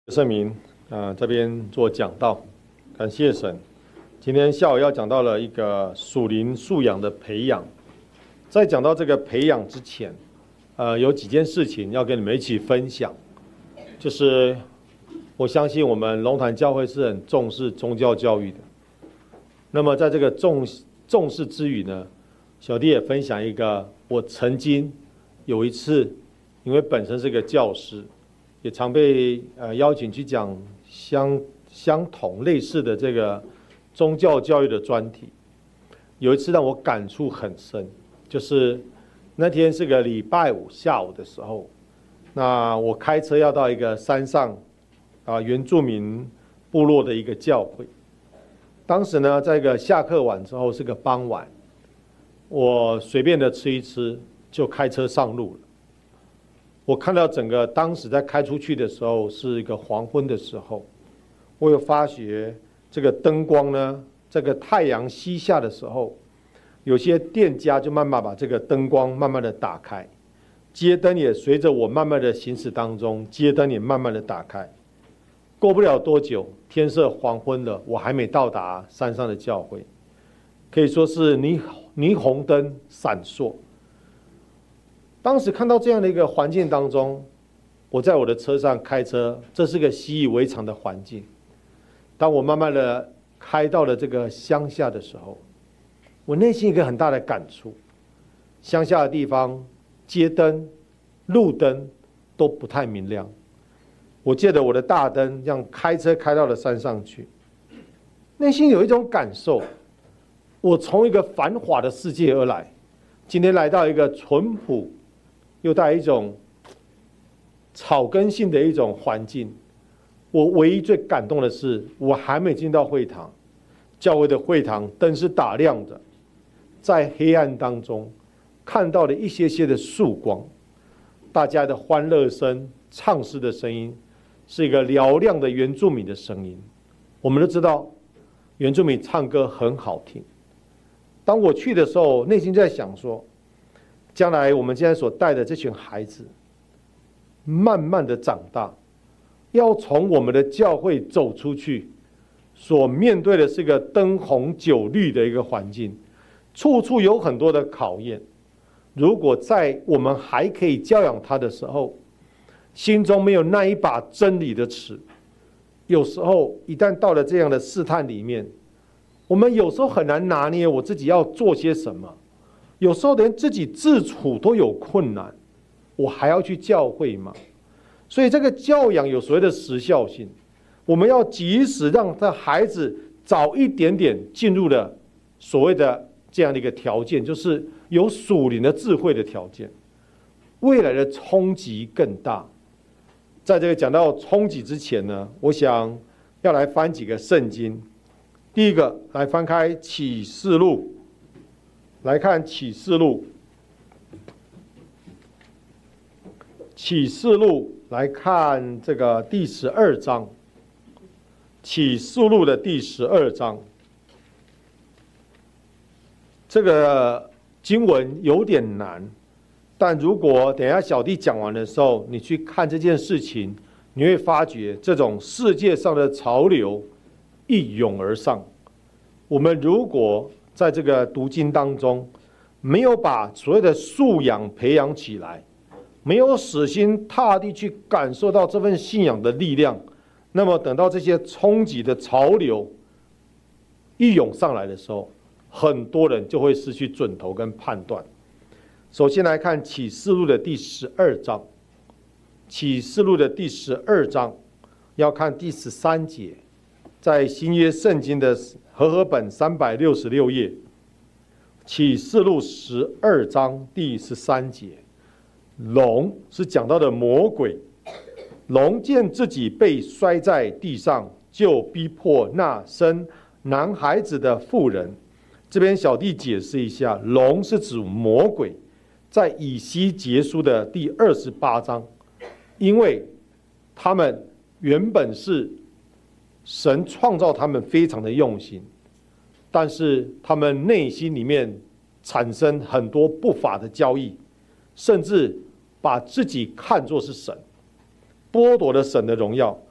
圣明这边做讲道，感谢神。今天下午要讲到了一个属灵素养的培养。在讲到这个培养之前，有几件事情要跟你们一起分享。就是我相信我们龙潭教会是很重视宗教教育的。那么在这个重视之余呢，小弟也分享一个，我曾经有一次，因为本身是个教师。也常被邀请去讲相同类似的这个宗教教育的专题。有一次让我感触很深，就是那天是个礼拜五下午的时候，那我开车要到一个山上原住民部落的一个教会。当时呢，在一个下课晚之后是个傍晚，我随便的吃一吃就开车上路了。我看到整个当时在开出去的时候是一个黄昏的时候，我有发觉这个灯光呢，这个太阳西下的时候，有些店家就慢慢把这个灯光慢慢的打开，街灯也随着我慢慢的行驶当中，街灯也慢慢的打开。过不了多久，天色黄昏了，我还没到达山上的教会，可以说是霓虹灯闪烁。当时看到这样的一个环境当中，我在我的车上开车，这是个习以为常的环境。当我慢慢的开到了这个乡下的时候，我内心一个很大的感触。乡下的地方，街灯、路灯都不太明亮。我借着我的大灯，这样开车开到了山上去，内心有一种感受，我从一个繁华的世界而来，今天来到一个淳朴又带一种草根性的一种环境。我唯一最感动的是，我还没进到会堂，教会的会堂灯是打亮的，在黑暗当中看到了一些些的曙光，大家的欢乐声、唱诗的声音，是一个嘹亮的原住民的声音。我们都知道原住民唱歌很好听。当我去的时候，内心在想说，将来我们现在所带的这群孩子，慢慢的长大，要从我们的教会走出去，所面对的是一个灯红酒绿的一个环境，处处有很多的考验。如果在我们还可以教养他的时候，心中没有那一把真理的尺，有时候一旦到了这样的试探里面，我们有时候很难拿捏我自己要做些什么。有时候连自己自处都有困难，我还要去教会吗？所以这个教养有所谓的时效性，我们要及时让这孩子早一点点进入了所谓的这样的一个条件，就是有属灵的智慧的条件，未来的冲击更大。在这个讲到冲击之前呢，我想要来翻几个圣经。第一个，来翻开启示录。来看启示录，启示录来看这个第12章，启示录的第12章，这个经文有点难，但如果等一下小弟讲完的时候，你去看这件事情，你会发觉这种世界上的潮流一涌而上。我们如果在这个读经当中，没有把所谓的素养培养起来，没有死心塌地去感受到这份信仰的力量，那么等到这些冲击的潮流一涌上来的时候，很多人就会失去准头跟判断。首先来看启示录的第12章，启示录的第12章要看第13节，在新约圣经的和合本366页，启示录12章第13节，龙是讲到的魔鬼。龙见自己被摔在地上，就逼迫那生男孩子的妇人。这边小弟解释一下，龙是指魔鬼，在以西结书的第28章，因为他们原本是神创造他们非常的用心，但是他们内心里面产生很多不法的交易，甚至把自己看作是神，剥夺了神的荣耀，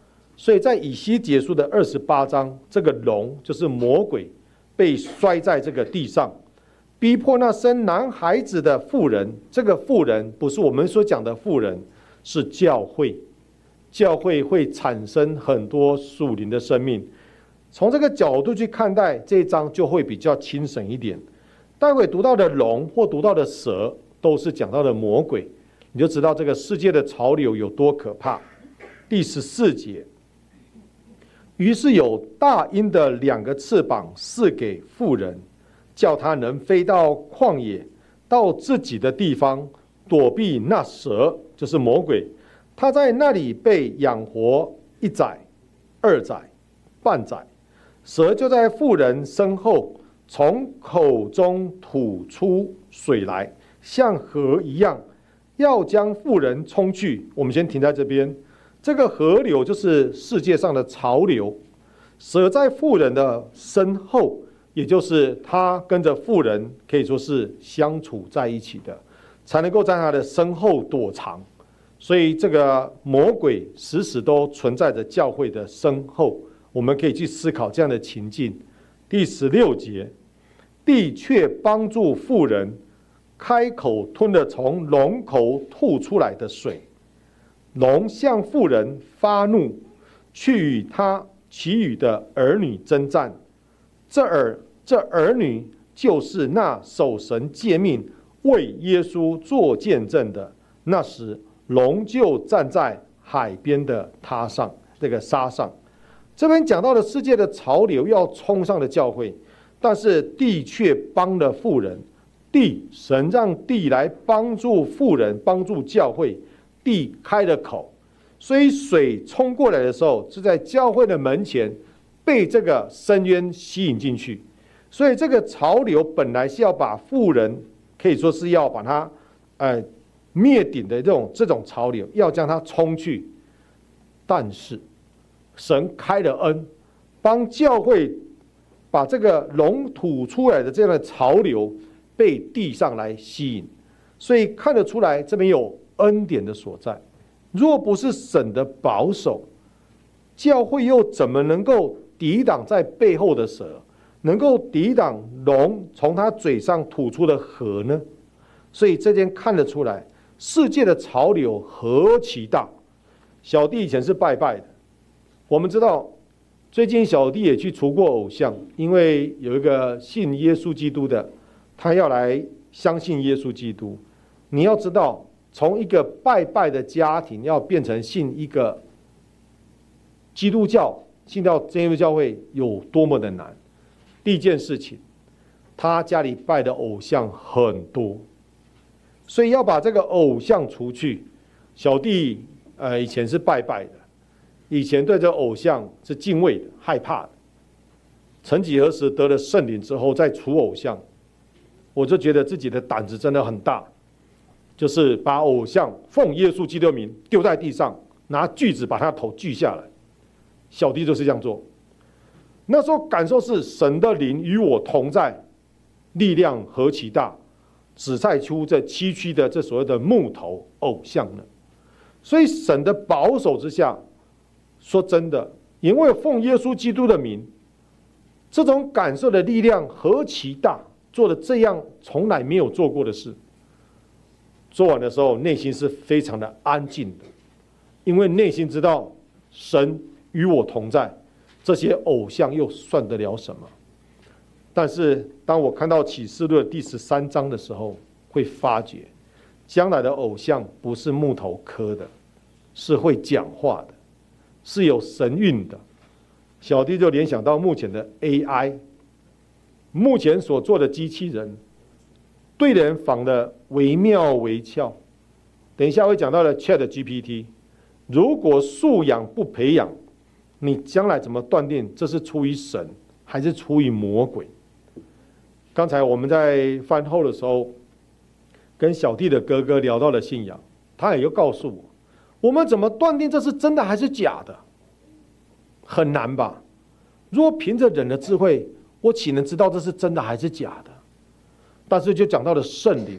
所以在以西结书的28章，这个龙就是魔鬼，被摔在这个地上，逼迫那生男孩子的妇人。这个妇人不是我们所讲的妇人，是教会。教会会产生很多属灵的生命。从这个角度去看待这一章，就会比较轻省一点。待会读到的龙或读到的蛇，都是讲到的魔鬼，你就知道这个世界的潮流有多可怕。第14节，于是有大鹰的2个翅膀赐给妇人，叫他能飞到旷野，到自己的地方，躲避那蛇，就是魔鬼。他在那里被养活1载、2载、半载，蛇就在妇人身后，从口中吐出水来，像河一样，要将妇人冲去。我们先停在这边。这个河流就是世界上的潮流，蛇在妇人的身后，也就是他跟着妇人可以说是相处在一起的，才能够在他的身后躲藏。所以这个魔鬼时时都存在着教会的身后，我们可以去思考这样的情境。第16节，地却帮助妇人，开口吞了从龙口吐出来的水。龙向妇人发怒，去与他其余的儿女征战。这儿女就是那守神诫命、为耶稣做见证的。那时龙就站在海边的榻上，这个沙上。这边讲到了世界的潮流要冲上了教会，但是地却帮了妇人。神让地来帮助妇人，帮助教会。地开了口，所以水冲过来的时候，是在教会的门前被这个深渊吸引进去。所以这个潮流本来是要把妇人，可以说是要把它灭顶的这种潮流，要将它冲去。但是神开了恩，帮教会把这个龙吐出来的这样的潮流被地上来吸引。所以看得出来这边有恩典的所在。若不是神的保守，教会又怎么能够抵挡在背后的蛇，能够抵挡龙从他嘴上吐出的河呢？所以这边看得出来世界的潮流何其大。小弟以前是拜拜的，我们知道最近小弟也去除过偶像，因为有一个信耶稣基督的，他要来相信耶稣基督。你要知道，从一个拜拜的家庭要变成信一个基督教，信到基督教会有多么的难。第一件事情，他家里拜的偶像很多，所以要把这个偶像除去。小弟以前是拜拜的，以前对这个偶像是敬畏的、害怕的。曾几何时得了圣灵之后再除偶像，我就觉得自己的胆子真的很大，就是把偶像奉耶稣基督的名丢在地上，拿锯子把他头锯下来。小弟就是这样做。那时候感受是神的灵与我同在，力量何其大，指晒出这崎岖的这所谓的木头偶像呢。所以神的保守之下，说真的，因为奉耶稣基督的名，这种感受的力量何其大，做了这样从来没有做过的事。做完的时候内心是非常的安静的，因为内心知道神与我同在，这些偶像又算得了什么？但是当我看到启示录的第13章的时候，会发觉将来的偶像不是木头刻的，是会讲话的，是有神韵的。小弟就联想到目前的 AI， 目前所做的机器人对人仿的惟妙惟肖。等一下会讲到的 ChatGPT， 如果素养不培养，你将来怎么断定这是出于神还是出于魔鬼？刚才我们在饭后的时候，跟小弟的哥哥聊到了信仰，他也又告诉我，我们怎么断定这是真的还是假的？很难吧？如果凭着人的智慧，我岂能知道这是真的还是假的？但是就讲到了圣灵，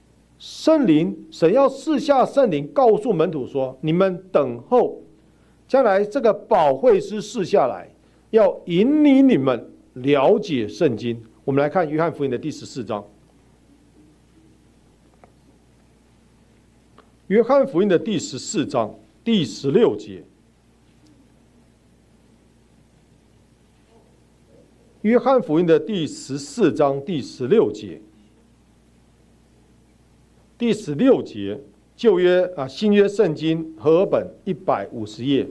圣灵，神要赐下圣灵，告诉门徒说：你们等候， 将来这个保惠师赐下来，要引领你们了解圣经。我们来看约翰福音的第14章。约翰福音的第14章第16节。约翰福音的第14章第16节。第16节，旧约新约圣经和合本150页。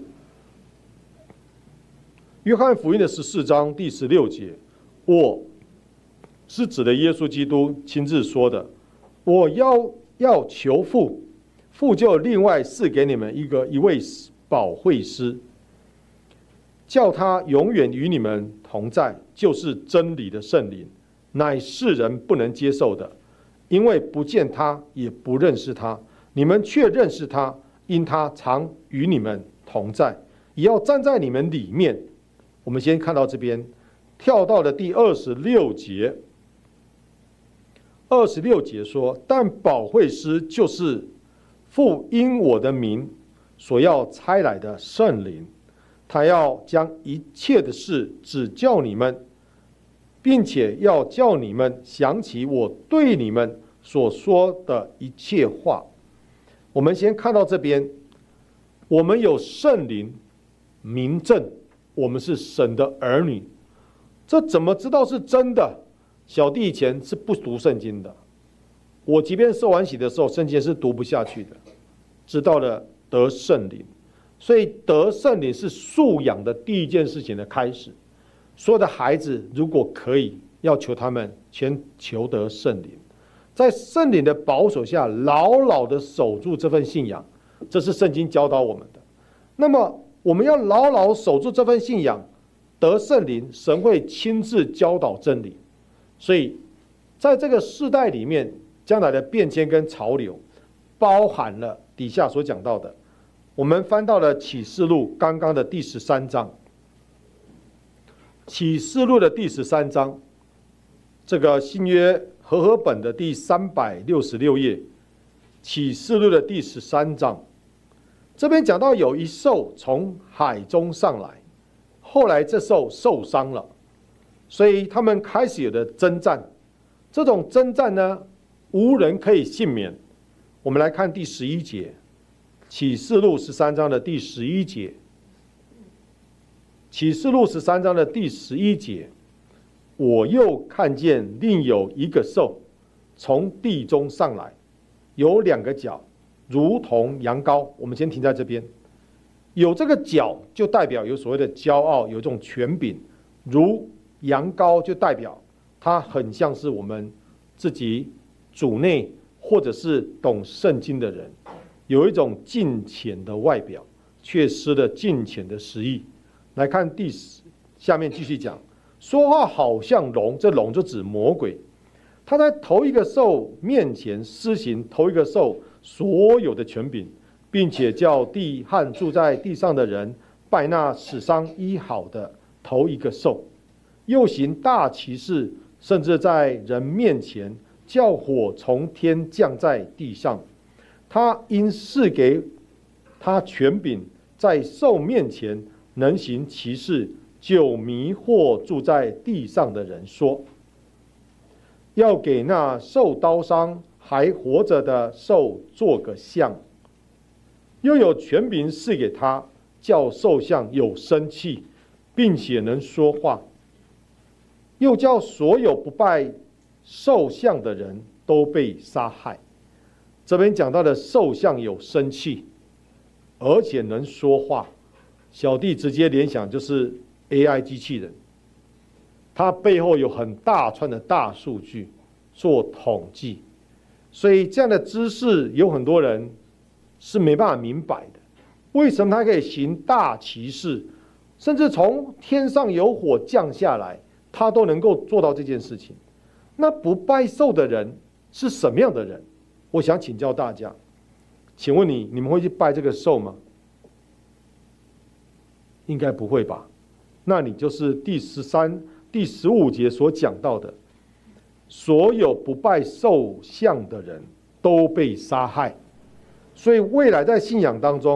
约翰福音的14章第16节，我是指的耶稣基督亲自说的，我要求父，父就另外赐给你们一位保惠师，叫他永远与你们同在，就是真理的圣灵，乃世人不能接受的，因为不见他，也不认识他，你们却认识他，因他常与你们同在，也要站在你们里面。我们先看到这边，跳到了第26节。26节说，但保惠师就是父因我的名所要差来的圣灵，他要将一切的事指教你们，并且要叫你们想起我对你们所说的一切话。我们先看到这边，我们有圣灵明证我们是神的儿女，这怎么知道是真的？小弟以前是不读圣经的，我即便受完洗的时候，圣经是读不下去的，直到了得圣灵。所以得圣灵是素养的第一件事情的开始。所有的孩子如果可以，要求他们先求得圣灵，在圣灵的保守下，牢牢的守住这份信仰，这是圣经教导我们的。那么我们要牢牢守住这份信仰，得圣灵，神会亲自教导真理。所以在这个世代里面，将来的变迁跟潮流，包含了底下所讲到的。我们翻到了启示录刚刚的第13章，启示录的第13章，这个新约和合本的第366页，启示录的第13章，这边讲到有一兽从海中上来，后来这兽受伤了，所以他们开始有的征战。这种征战呢，无人可以幸免。我们来看第11节，启示录13章的第11节。启示录13章的第11节，我又看见另有一个兽从地中上来，有2个角，如同羊羔。我们先停在这边，有这个角就代表有所谓的骄傲，有这种权柄；如羊羔就代表它很像是我们自己主内或者是懂圣经的人，有一种敬虔的外表，却失了敬虔的实意。来看下面继续讲，说话好像龙，这龙就指魔鬼，他在头一个兽面前施行头一个兽所有的权柄，并且叫地和住在地上的人拜那使伤医好的头一个兽，又行大奇事，甚至在人面前叫火从天降在地上。他因赐给他权柄，在兽面前能行奇事，就迷惑住在地上的人，说要给那受刀伤还活着的兽做个像，又有权柄赐给他，叫兽像有生气，并且能说话，又叫所有不拜兽像的人都被杀害。这边讲到的兽像有生气，而且能说话，小弟直接联想就是 AI 机器人，它背后有很大串的大数据做统计，所以这样的知识有很多人是没办法明白的。为什么它可以行大奇事，甚至从天上有火降下来，它都能够做到这件事情？那不拜兽的人是什么样的人？我想请教大家，请问你们会去拜这个兽吗？应该不会吧？那你就是第13、第15节所讲到的，所有不拜兽像的人都被杀害。所以未来在信仰当中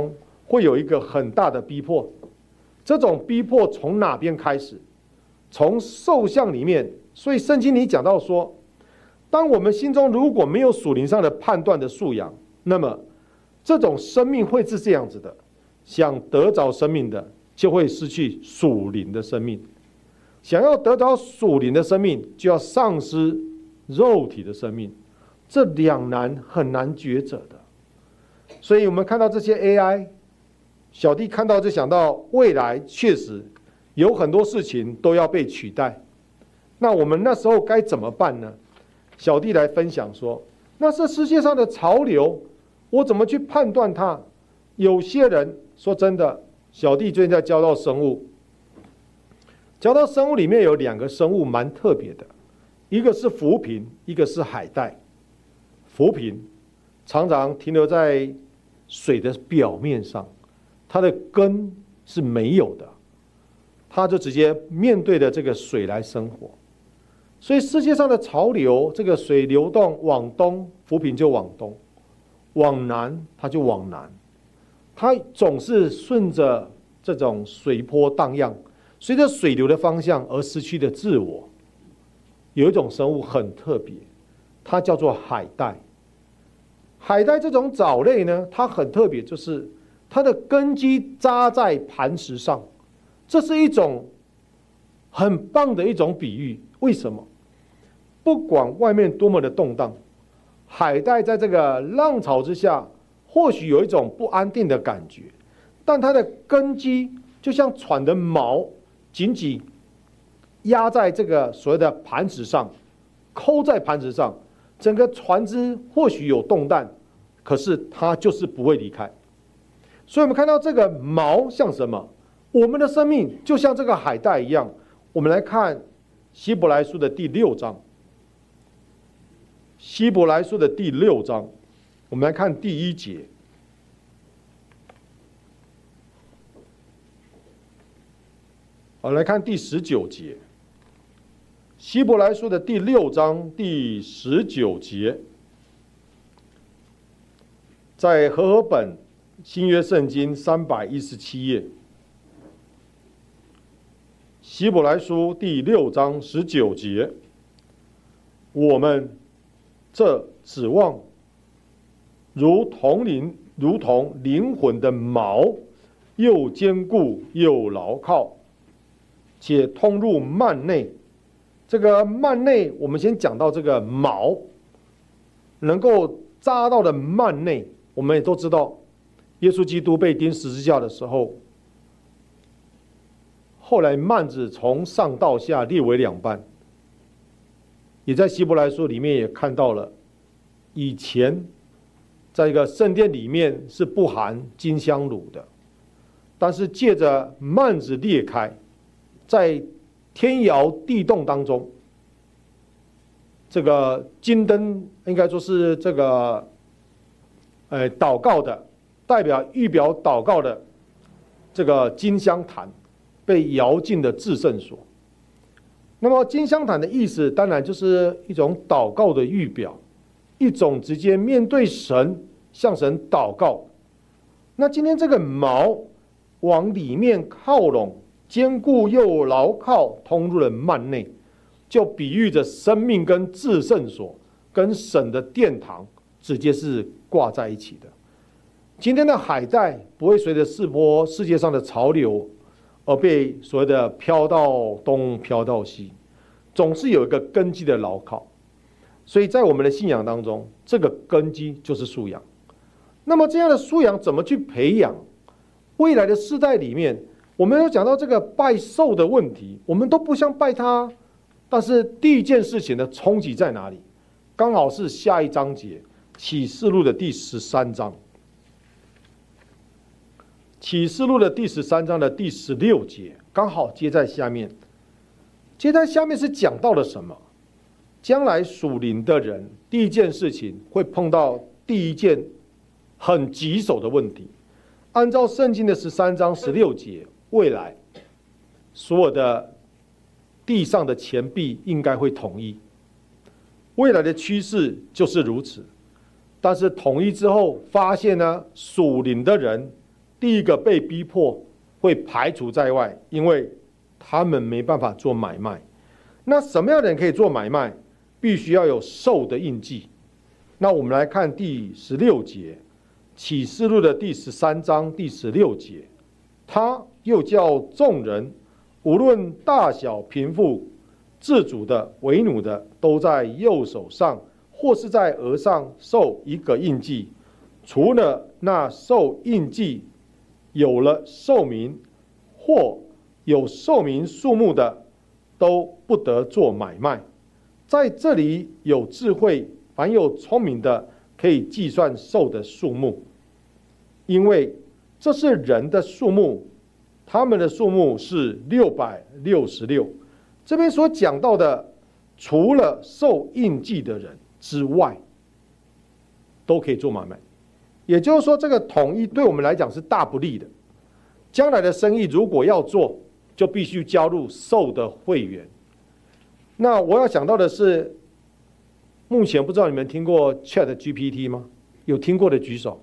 会有一个很大的逼迫。这种逼迫从哪边开始？从兽相里面。所以圣经里讲到说，当我们心中如果没有属灵上的判断的素养，那么这种生命会是这样子的：想得着生命的，就会失去属灵的生命；想要得着属灵的生命，就要丧失肉体的生命。这两难很难抉择的。所以我们看到这些 AI， 小弟看到就想到未来确实有很多事情都要被取代。那我们那时候该怎么办呢？小弟来分享说，那是世界上的潮流，我怎么去判断它？有些人说真的，小弟最近在教到生物，教到生物里面有2个生物蛮特别的，一个是浮萍，一个是海带。浮萍常常停留在水的表面上，它的根是没有的，它就直接面对着这个水来生活。所以世界上的潮流，这个水流动往东，浮萍就往东；往南，它就往南。它总是顺着这种水波荡漾，随着水流的方向而失去的自我。有一种生物很特别，它叫做海带。海带这种藻类呢，它很特别，就是它的根基扎在磐石上，这是一种很棒的一种比喻。为什么？不管外面多么的动荡，海带在这个浪潮之下，或许有一种不安定的感觉，但它的根基就像船的锚，紧紧压在这个所谓的磐石上，扣在磐石上，整个船只或许有动荡，可是它就是不会离开。所以我们看到这个锚像什么？我们的生命就像这个海带一样。我们来看希伯来书的第6章，希伯来书的第6章，我们来看第1节。好，来看第19节。希伯来书的第6章第19节，在和合本新约圣经317页。希伯来书第6章19节，我们这指望如同灵魂的锚，又坚固又牢靠，且通入幔内。这个幔内，我们先讲到这个锚，能够扎到的幔内，我们也都知道，耶稣基督被钉十字架的时候，后来幔子从上到下裂为2半，也在希伯来书里面也看到了，以前在一个圣殿里面是不含金香炉的，但是借着幔子裂开，在天摇地动当中，这个金灯应该说是这个祷告的，代表预表祷告的这个金香坛被摇进的至圣所。那么金香坛的意思当然就是一种祷告的预表，一种直接面对神向神祷告。那今天这个锚往里面靠拢，坚固又牢靠，通入了幔内，就比喻着生命跟至圣所跟神的殿堂直接是挂在一起的。今天的海带不会随着世界上的潮流而被所谓的飘到东飘到西，总是有一个根基的牢靠。所以在我们的信仰当中，这个根基就是素养。那么这样的素养怎么去培养？未来的世代里面，我们有讲到这个拜兽的问题，我们都不想拜他，但是第一件事情的冲击在哪里？刚好是下一章节，启示录的第13章。启示录的第13章的第16节，刚好接在下面。接在下面是讲到了什么？将来属灵的人，第一件事情会碰到第一件很棘手的问题。按照圣经的13章16节，未来所有的地上的钱币应该会统一，未来的趋势就是如此。但是统一之后，发现呢，属灵的人第一个被逼迫会排除在外，因为他们没办法做买卖。那什么样的人可以做买卖？必须要有兽的印记。那我们来看第16节，启示录的第13章第16节，他又叫众人，无论大小贫富，自主的为奴的，都在右手上或是在额上受一个印记，除了那受印记有了寿民或有寿民数目的，都不得做买卖。在这里有智慧，凡有聪明的，可以计算兽的数目，因为这是人的数目，他们的数目是666。这边所讲到的，除了受印记的人之外，都可以做买卖。也就是说，这个统一对我们来讲是大不利的。将来的生意如果要做，就必须加入兽的会员。那我要想到的是，目前不知道你们听过 ChatGPT 吗？有听过的举手。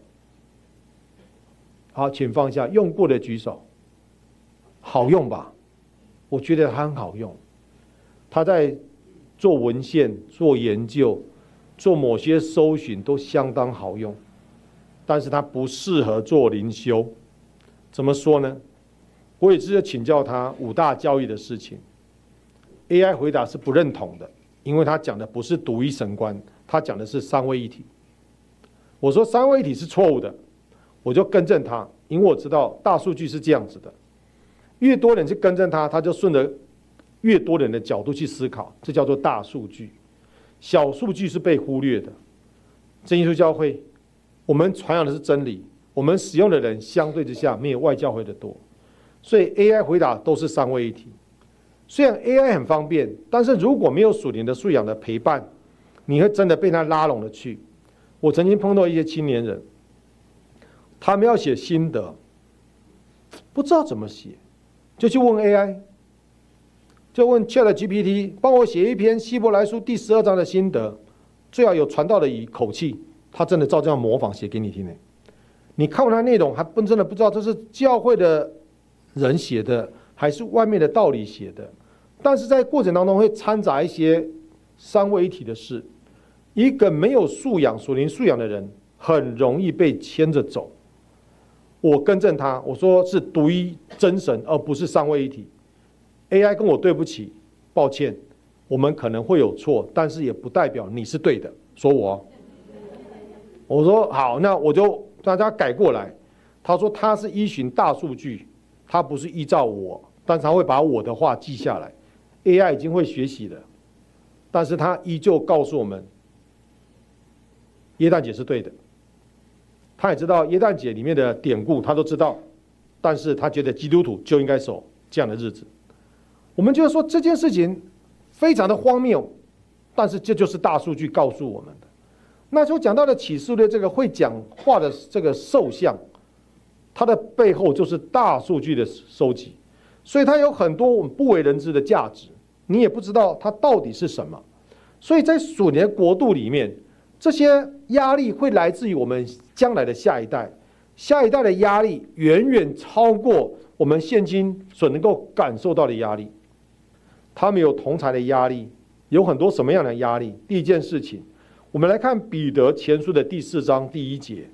好，请放下。用过的举手。好用吧？我觉得它很好用。它在做文献、做研究、做某些搜寻都相当好用，但是它不适合做灵修。怎么说呢？我也是请教他5大教义的事情。AI 回答是不认同的，因为他讲的不是独一神观，他讲的是三位一体。我说三位一体是错误的，我就更正他，因为我知道大数据是这样子的，越多人去更正他，他就顺着越多人的角度去思考，这叫做大数据。小数据是被忽略的。真耶稣教会，我们传扬的是真理，我们使用的人相对之下没有外教会的多，所以 AI 回答都是三位一体。虽然 AI 很方便，但是如果没有属灵的素养的陪伴，你会真的被它拉拢了去。我曾经碰到一些青年人，他们要写心得，不知道怎么写，就去问 AI， 就问 ChatGPT， 帮我写一篇希伯来书第12章的心得，最好有传道的口气，他真的照这样模仿写给你听。你看完他内容，还真的不知道这是教会的人写的，还是外面的道理写的。但是在过程当中会掺杂一些三位一体的事。一个没有素养、属灵素养的人，很容易被牵着走。我更正他，我说是独一真神，而不是三位一体。AI 跟我对不起，抱歉，我们可能会有错，但是也不代表你是对的。说我说好，那我就大家改过来。他说他是依循大数据，他不是依照我，但是他会把我的话记下来。AI 已经会学习了，但是他依旧告诉我们，耶诞节是对的。他也知道耶诞节里面的典故，他都知道，但是他觉得基督徒就应该守这样的日子。我们就是说这件事情非常的荒谬，但是这就是大数据告诉我们的。那就讲到了启示录这个会讲话的这个兽像，它的背后就是大数据的收集，所以它有很多我们不为人知的价值，你也不知道它到底是什么。所以在属灵的国度里面，这些压力会来自于我们将来的下一代，下一代的压力远远超过我们现今所能够感受到的压力。他们有同侪的压力，有很多什么样的压力？第一件事情，我们来看彼得前书的第4章第1节。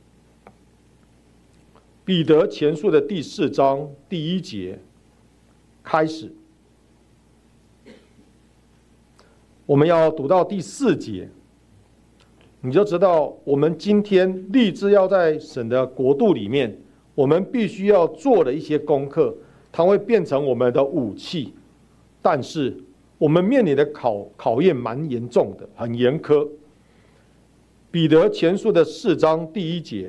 彼得前书的第4章第1节开始，我们要读到第4节，你就知道我们今天立志要在神的国度里面，我们必须要做的一些功课，它会变成我们的武器。但是我们面临的考验蛮严重的，很严苛。彼得前书的4章第1节，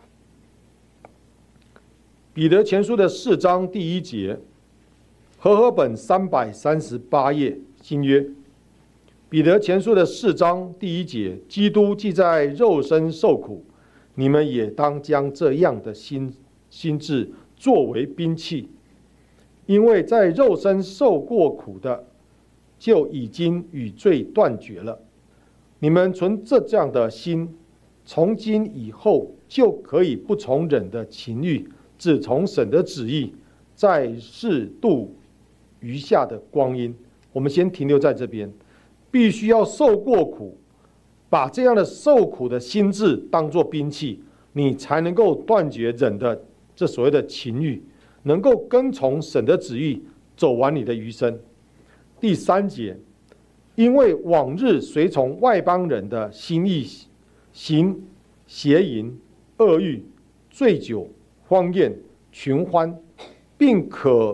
彼得前书的4章第1节，和合本338页新约。彼得前书的4章第1节，基督既在肉身受苦，你们也当将这样的心志作为兵器，因为在肉身受过苦的，就已经与罪断绝了。你们存这样的心，从今以后就可以不从人的情欲只从神的旨意，在世度余下的光阴。我们先停留在这边，必须要受过苦，把这样的受苦的心志当作兵器，你才能够断绝人的这所谓的情欲，能够跟从神的旨意，走完你的余生。第3节，因为往日随从外邦人的心意，行邪淫、恶欲、醉酒、荒宴、群欢，并可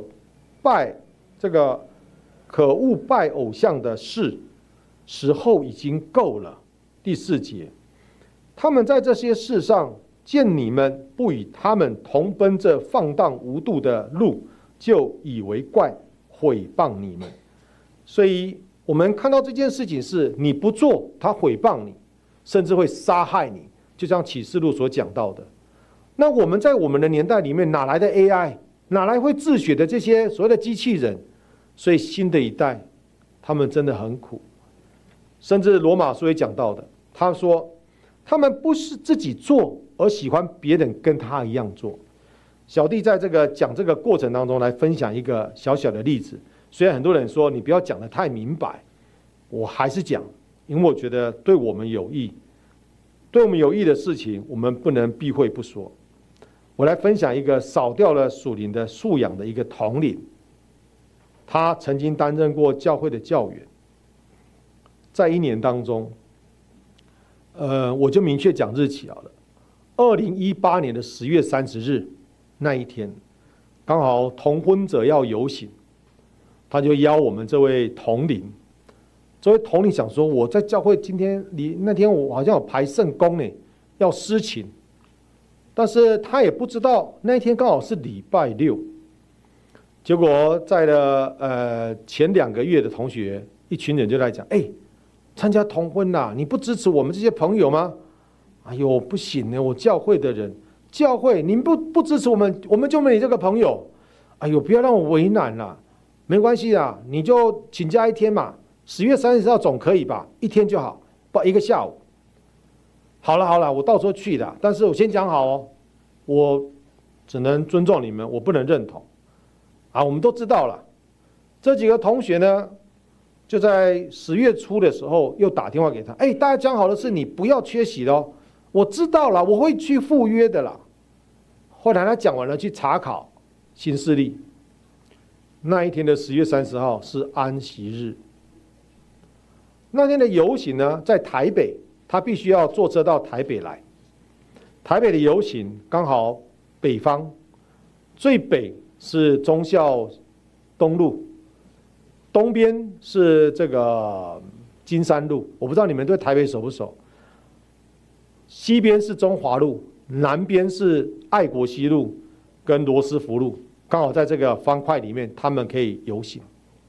恶拜偶像的事，时候已经够了。第4节，他们在这些事上见你们不与他们同奔这放荡无度的路，就以为怪，毁谤你们。所以我们看到这件事情是你不做，他毁谤你，甚至会杀害你，就像启示录所讲到的。那我们在我们的年代里面，哪来的 AI， 哪来会自学的这些所谓的机器人？所以新的一代他们真的很苦。甚至罗马书也讲到的，他说他们不是自己做，而喜欢别人跟他一样做。小弟在讲这个过程当中来分享一个小小的例子，虽然很多人说你不要讲得太明白，我还是讲，因为我觉得对我们有益，对我们有益的事情我们不能避讳不说。我来分享一个少掉了属灵的素养的一个统领，他曾经担任过教会的教员。在1年当中，我就明确讲日期好了。2018年的10月30日那一天，刚好同婚者要游行，他就邀我们这位统领。这位统领想说，我在教会那天我好像有排圣工呢，要司琴，但是他也不知道那一天刚好是礼拜6。结果在了前2个月的同学，一群人就来讲，参加同婚啦，你不支持我们这些朋友吗？哎呦，不行呢，我教会的人，教会你们不支持我们，我们就没你这个朋友。哎呦，不要让我为难啦，没关系啦，你就请假1天嘛，10月30号总可以吧？1天就好，不1个下午。好了，我到时候去的，但是我先讲好哦，我只能尊重你们，我不能认同。我们都知道了，这几个同学呢，就在10月初的时候又打电话给他，大家讲好的是你不要缺席了，我知道了，我会去赴约的啦。后来他讲完了，去查考新视力，那一天的10月30号是安息日。那天的游行呢，在台北，他必须要坐车到台北来。台北的游行刚好北方，最北是忠孝东路，东边是这个金山路，我不知道你们对台北熟不熟。西边是中华路，南边是爱国西路跟罗斯福路，刚好在这个方块里面，他们可以游行。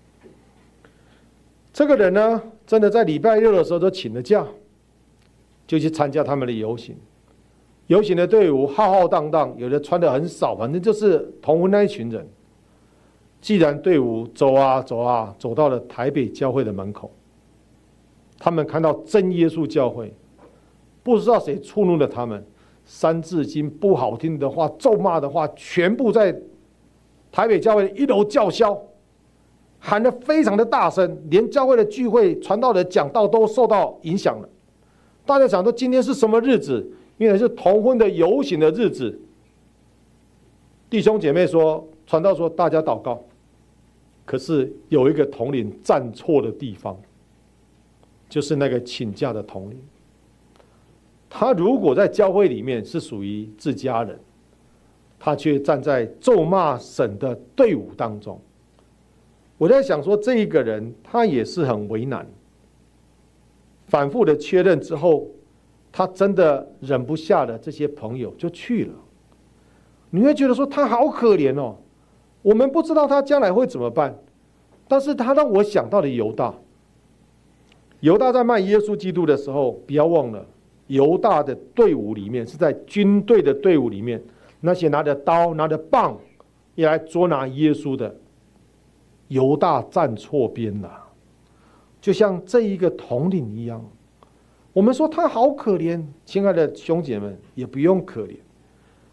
这个人呢，真的在礼拜6的时候就请了假，就去参加他们的游行。游行的队伍浩浩荡荡，有的穿得很少，反正就是同婚那一群人。既然队伍走到了台北教会的门口，他们看到真耶稣教会，不知道谁触怒了他们，三字经不好听的话、咒骂的话，全部在台北教会的1楼叫嚣，喊得非常的大声，连教会的聚会、传道的讲道都受到影响了。大家想说今天是什么日子？因为是同婚的游行的日子。弟兄姐妹说，传道说大家祷告，可是有一个统领站错的地方，就是那个请假的统领。他如果在教会里面是属于自家人，他却站在咒骂神的队伍当中。我在想说，这一个人他也是很为难。反复的确认之后，他真的忍不下了，这些朋友就去了。你会觉得说他好可怜哦，我们不知道他将来会怎么办，但是他让我想到了犹大。犹大在卖耶稣基督的时候，不要忘了，犹大的队伍里面是在军队的队伍里面，那些拿着刀拿着棒也来捉拿耶稣的，犹大站错边了，就像这一个统领一样。我们说他好可怜，亲爱的兄姐们，也不用可怜。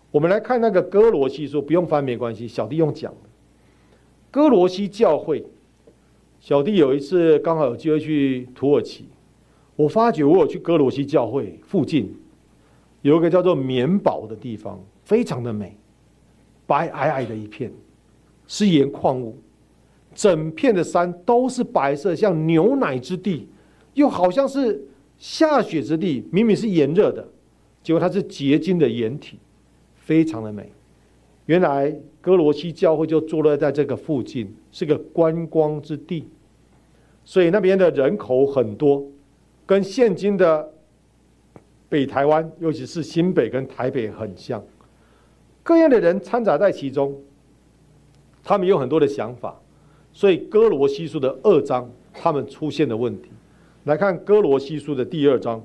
我们来看那个哥罗西书，不用翻没关系，小弟用讲的。哥罗西教会，小弟有一次刚好有机会去土耳其，我发觉我有去哥罗西教会附近有一个叫做棉堡的地方，非常的美，白皑皑的一片，是盐矿物，整片的山都是白色，像牛奶之地，又好像是下雪之地，明明是炎热的，结果它是结晶的盐体，非常的美。原来哥罗西教会就坐落在这个附近，是个观光之地，所以那边的人口很多，跟现今的北台湾，尤其是新北跟台北很像，各样的人掺杂在其中，他们有很多的想法，所以哥罗西书的2章他们出现的问题。来看哥罗西书的第2章。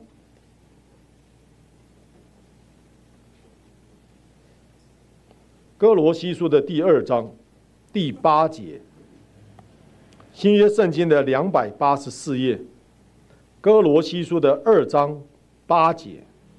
哥罗西书的第2章第8节，新约圣经的284页，哥罗西书的2章8节，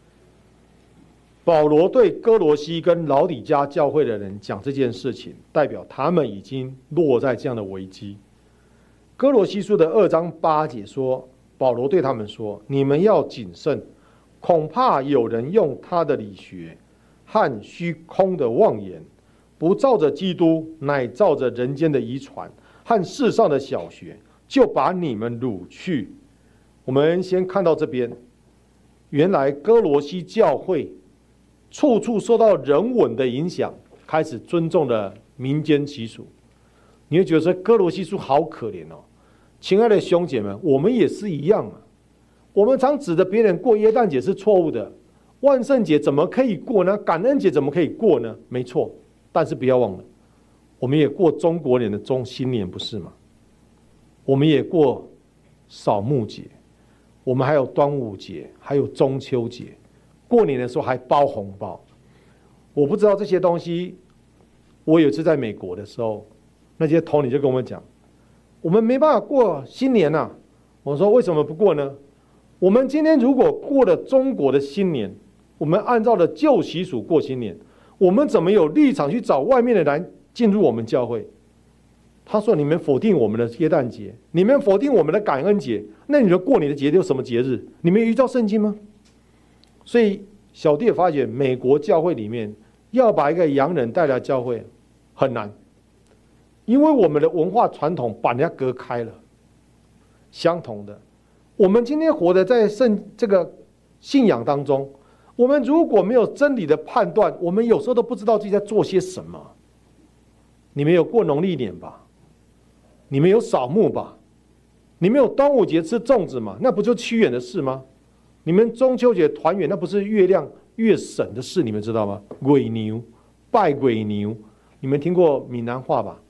保罗对哥罗西跟老底嘉教会的人讲这件事情，代表他们已经落在这样的危机。哥罗西书的2章8节说，保罗对他们说：“你们要谨慎，恐怕有人用他的理学和虚空的妄言，不照着基督，乃照着人间的遗传和世上的小学，就把你们掳去。”我们先看到这边，原来哥罗西教会处处受到人文的影响，开始尊重了民间习俗。你会觉得说哥罗西书好可怜哦，亲爱的兄姐们，我们也是一样啊。我们常指着别人过耶诞节是错误的，万圣节怎么可以过呢？感恩节怎么可以过呢？没错，但是不要忘了，我们也过中国人的新年，不是吗？我们也过扫墓节，我们还有端午节，还有中秋节，过年的时候还包红包。我不知道这些东西，我有一次在美国的时候，那些头领就跟我们讲，我们没办法过新年啊。我说为什么不过呢？我们今天如果过了中国的新年，我们按照了旧习俗过新年，我们怎么有立场去找外面的人进入我们教会？他说：“你们否定我们的耶诞节，你们否定我们的感恩节，那你说过你的节有什么节日？你们依照圣经吗？”所以小弟也发觉，美国教会里面要把一个洋人带来教会很难，因为我们的文化传统把人家隔开了。相同的，我们今天活的在这个信仰当中，我们如果没有真理的判断，我们有时候都不知道自己在做些什么。你们有过农历年吧？你们有扫墓吧？你们有端午节吃粽子吗？那不就屈原的事吗？你们中秋节团圆，那不是月亮月神的事？你们知道吗？鬼牛拜鬼牛，你们听过闽南话吧？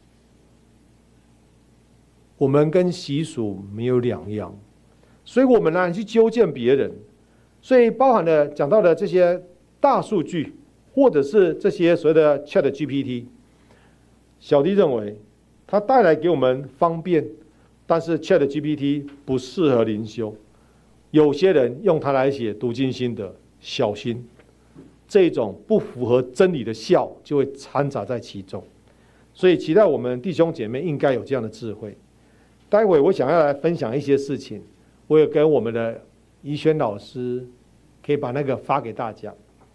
我们跟习俗没有两样，所以我们呢去纠正别人，所以包含了讲到的这些大数据，或者是这些所谓的 ChatGPT， 小弟认为它带来给我们方便，但是 ChatGPT 不适合灵修，有些人用它来写读经心得，小心这种不符合真理的笑就会掺杂在其中，所以期待我们弟兄姐妹应该有这样的智慧。待会我想要来分享一些事情，我有跟我们的怡轩老师可以把那个发给大家。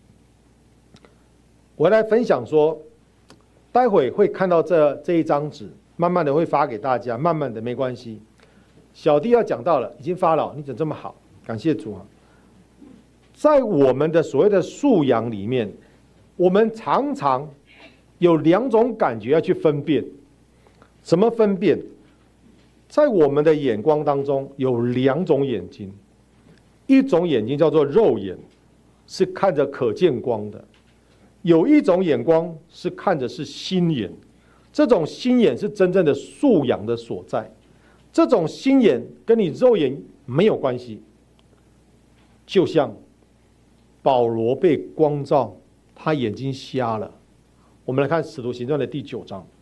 我来分享说，待会会看到这一张纸，慢慢的会发给大家，慢慢的没关系。小弟要讲到了，已经发了，你怎么这么好？感谢主啊！在我们的所谓的素养里面，我们常常有2种感觉要去分辨。什么分辨？在我们的眼光当中有2种眼睛，一种眼睛叫做肉眼，是看着可见光的；有一种眼光是看着是心眼，这种心眼是真正的素养的所在。这种心眼跟你肉眼没有关系，就像保罗被光照，他眼睛瞎了。我们来看《使徒行传》的第9章。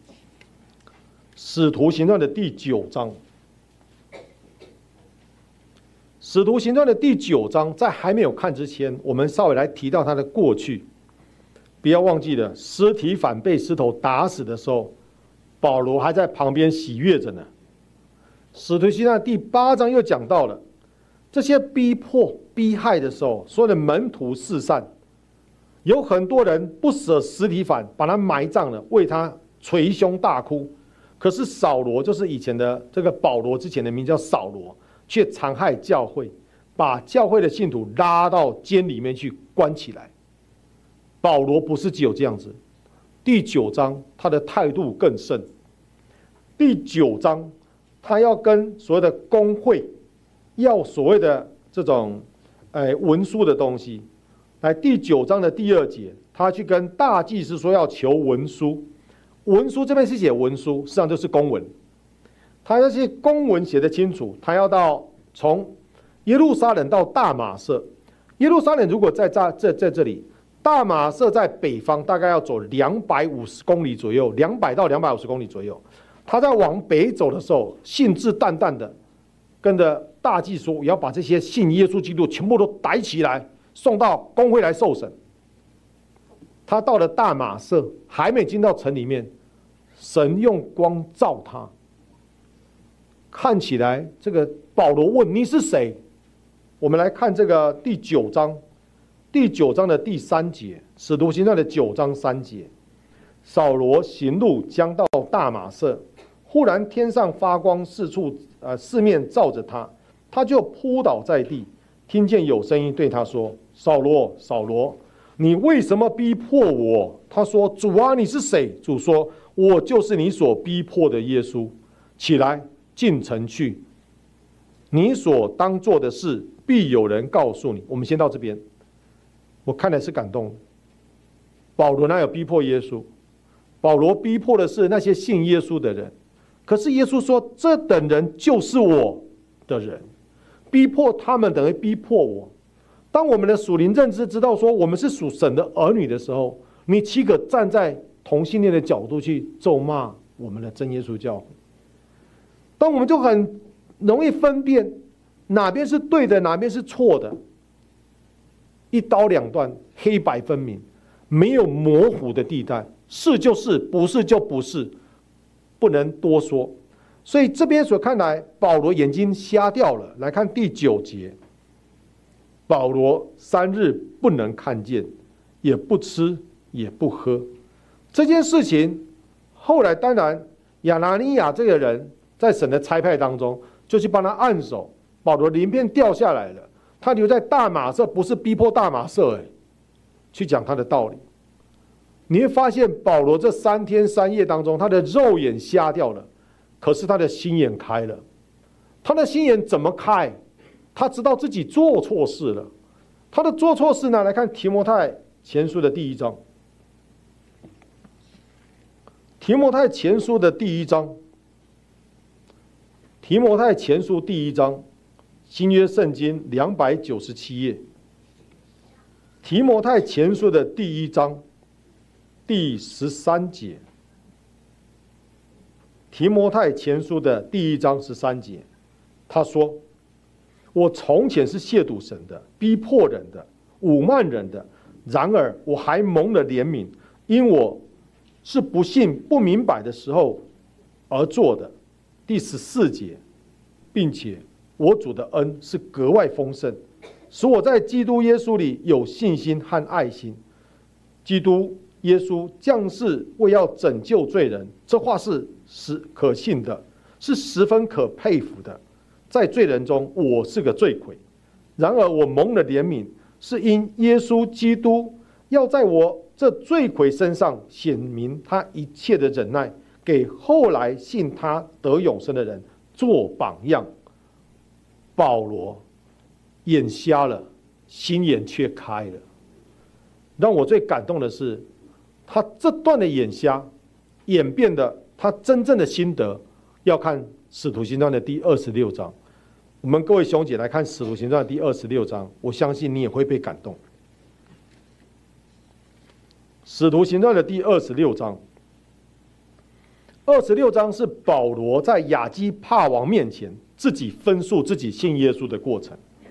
使徒行传的第9章， 使徒行传的第9章，在还没有看之前，我们稍微来提到他的过去。不要忘记了，司提反被石头打死的时候，保罗还在旁边喜悦着呢。使徒行传第8章又讲到了，这些逼迫、逼害的时候，所有的门徒四散，有很多人不舍司提反，把他埋葬了，为他捶胸大哭。可是扫罗，就是以前的这个保罗之前的名叫扫罗，却残害教会，把教会的信徒拉到监里面去关起来。保罗不是只有这样子，第9章他的态度更甚。第9章他要跟所谓的公会要所谓的这种文书的东西。来，第9章的第2节，他去跟大祭司说要求文书。文书这边是写文书，实际上就是公文。他要是公文写得清楚，他要从耶路撒冷到大马色。耶路撒冷如果在这里，大马色在北方，大概要走250公里左右，200到250公里左右。他在往北走的时候，兴致旦旦的跟着大祭说，也要把这些信耶稣基督全部都逮起来，送到公会来受审。他到了大马色，还没进到城里面，神用光照他，看起来这个保罗问你是谁？我们来看这个第9章。第9章的第3节，使徒行传的9章3节，扫罗行路将到大马色，忽然天上发光，四面照着他，他就扑倒在地，听见有声音对他说：“扫罗，扫罗，你为什么逼迫我？”他说：“主啊，你是谁？”主说：“我就是你所逼迫的耶稣。起来，进城去，你所当做的事，必有人告诉你。”我们先到这边。我看来是感动。保罗哪有逼迫耶稣？保罗逼迫的是那些信耶稣的人。可是耶稣说：“这等人就是我的人，逼迫他们等于逼迫我。”当我们的属灵认知知道说我们是属神的儿女的时候，你岂可站在同性恋的角度去咒骂我们的真耶稣教会？当我们就很容易分辨哪边是对的，哪边是错的。一刀两断，黑白分明，没有模糊的地带，是就是，不是就不是，不能多说。所以这边所看来，保罗眼睛瞎掉了。来看第9节，保罗3日不能看见，也不吃也不喝。这件事情后来当然亚拿尼亚这个人在神的差派当中，就去帮他按手，保罗鳞片掉下来了。他留在大马色，不是逼迫大马色，去讲他的道理。你会发现保罗这3天3夜当中，他的肉眼瞎掉了，可是他的心眼开了。他的心眼怎么开？他知道自己做错事了。他的做错事呢？来看提摩太前书的第1章。提摩太前书的第1章。提摩太前书第1章。新约圣经297页，提摩太前书的第1章第13节。提摩太前书的第1章13节，他说：“我从前是亵渎神的，逼迫人的，侮慢人的，然而我还蒙了怜悯，因我是不信不明白的时候而做的。”第14节，并且我主的恩是格外丰盛，使我在基督耶稣里有信心和爱心。基督耶稣降世为要拯救罪人，这话是可信的，是十分可佩服的。在罪人中，我是个罪魁，然而我蒙了怜悯，是因耶稣基督要在我这罪魁身上显明他一切的忍耐，给后来信他得永生的人做榜样。保罗眼瞎了，心眼却开了。让我最感动的是，他这段的眼瞎演变的他真正的心得，要看使徒行传的第26章。我们各位兄姐来看使徒行传的第26章，我相信你也会被感动。使徒行传的第26章，26章是保罗在亚基帕王面前自己分述自己信耶稣的过程。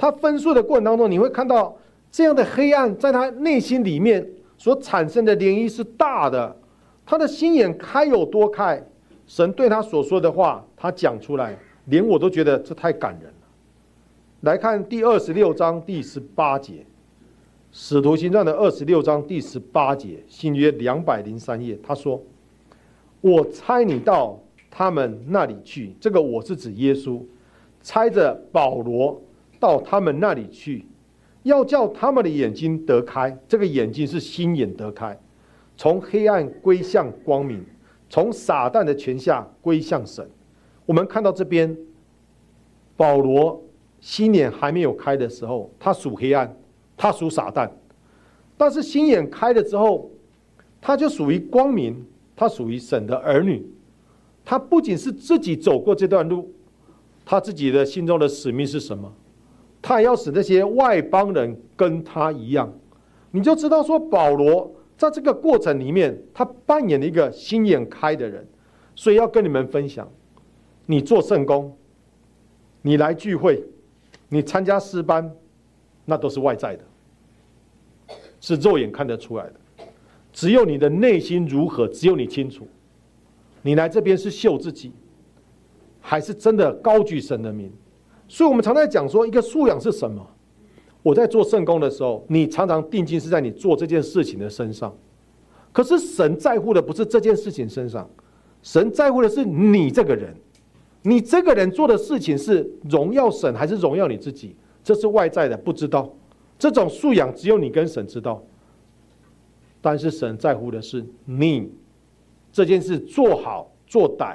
他分数的过程当中，你会看到这样的黑暗在他内心里面所产生的涟漪是大的。他的心眼开有多开，神对他所说的话，他讲出来，连我都觉得这太感人了。来看第26章第18节，使徒行传的26章第18节，新约203页，他说：“我差你到他们那里去。”这个我是指耶稣，差着保罗到他们那里去，要叫他们的眼睛得开。这个眼睛是心眼得开，从黑暗归向光明，从撒旦的权下归向神。我们看到这边，保罗心眼还没有开的时候，他属黑暗，他属撒旦；但是心眼开了之后，他就属于光明，他属于神的儿女。他不仅是自己走过这段路，他自己的心中的使命是什么？他也要使那些外邦人跟他一样。你就知道说，保罗在这个过程里面，他扮演了一个心眼开的人。所以要跟你们分享，你做圣工，你来聚会，你参加诗班，那都是外在的，是肉眼看得出来的。只有你的内心如何，只有你清楚。你来这边是秀自己，还是真的高举神的名？所以我们常在讲说，一个素养是什么？我在做圣工的时候，你常常定睛是在你做这件事情的身上，可是神在乎的不是这件事情身上，神在乎的是你这个人。你这个人做的事情是荣耀神还是荣耀你自己？这是外在的，不知道。这种素养只有你跟神知道。但是神在乎的是你这件事做好做歹，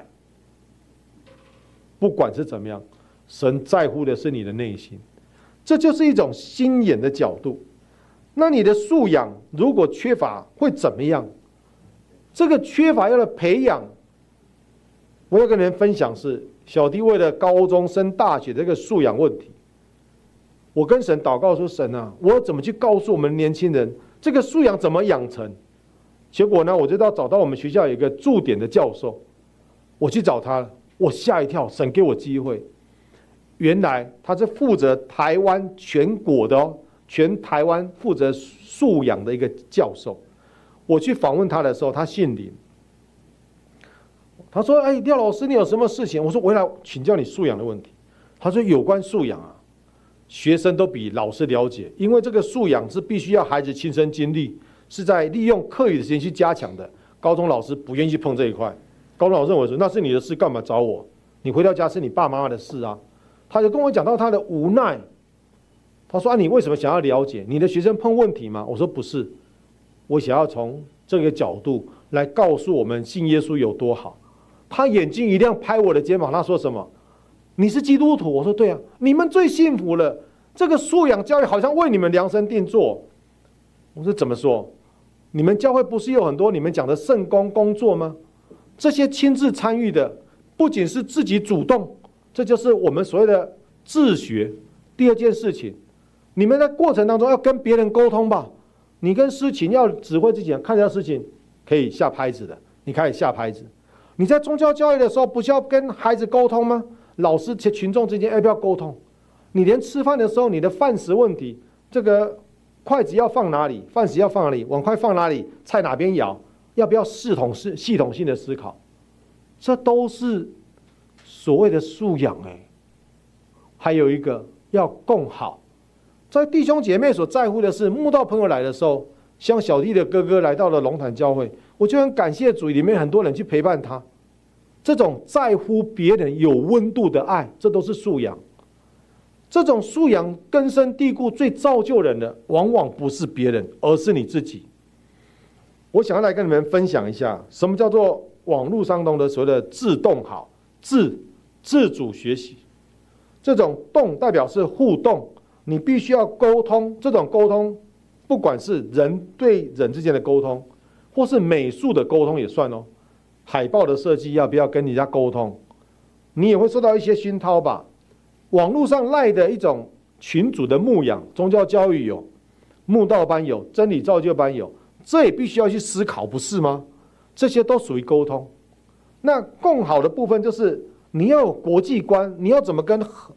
不管是怎么样，神在乎的是你的内心。这就是一种心眼的角度。那你的素养如果缺乏会怎么样？这个缺乏要的培养，我要跟你们分享是小弟为了高中升大学的这个素养问题，我跟神祷告说，神啊，我怎么去告诉我们年轻人这个素养怎么养成？结果呢，我就找到我们学校有一个驻点的教授，我去找他了，我吓一跳，神给我机会。原来他是负责台湾全国的全台湾负责素养的一个教授。我去访问他的时候，他姓林。他说：“廖老师，你有什么事情？”我说：“我来请教你素养的问题。”他说：“有关素养啊，学生都比老师了解，因为这个素养是必须要孩子亲身经历，是在利用课余的时间去加强的。高中老师不愿意去碰这一块，高中老师认为说那是你的事，干嘛找我？你回到家是你爸妈妈的事啊。”他就跟我讲到他的无奈，他说：“你为什么想要了解你的学生碰问题吗？”我说：“不是，我想要从这个角度来告诉我们信耶稣有多好。”他眼睛一亮，拍我的肩膀，他说什么？你是基督徒？我说对啊，你们最幸福了。这个素养教育好像为你们量身定做。我说怎么说？你们教会不是有很多你们讲的圣工工作吗？这些亲自参与的，不仅是自己主动，这就是我们所谓的自学。第二件事情，你们在过程当中要跟别人沟通吧。你跟司琴要指挥自己，看到事情可以下拍子的，你开始下拍子。你在宗教教育的时候，不是要跟孩子沟通吗？老师及群众之间要不要沟通？你连吃饭的时候，你的饭食问题，这个筷子要放哪里，饭食要放哪里，碗筷放哪里，菜哪边舀，要不要系统性的思考？这都是所谓的素养。还有一个要共好，在弟兄姐妹所在乎的是，慕道朋友来的时候，像小弟的哥哥来到了龙潭教会，我就很感谢主，里面很多人去陪伴他。这种在乎别人有温度的爱，这都是素养。这种素养根深蒂固，最造就人的往往不是别人，而是你自己。我想要来跟你们分享一下，什么叫做网络上的所谓的自动好，自主学习。这种动代表是互动，你必须要沟通。这种沟通，不管是人对人之间的沟通，或是美术的沟通也算哦。海报的设计要不要跟人家沟通？你也会受到一些熏陶吧。网络上赖的一种群组的牧养，宗教教育有，慕道班有，真理造就班有，这也必须要去思考，不是吗？这些都属于沟通。那共好的部分就是你要有国际观，你要怎么跟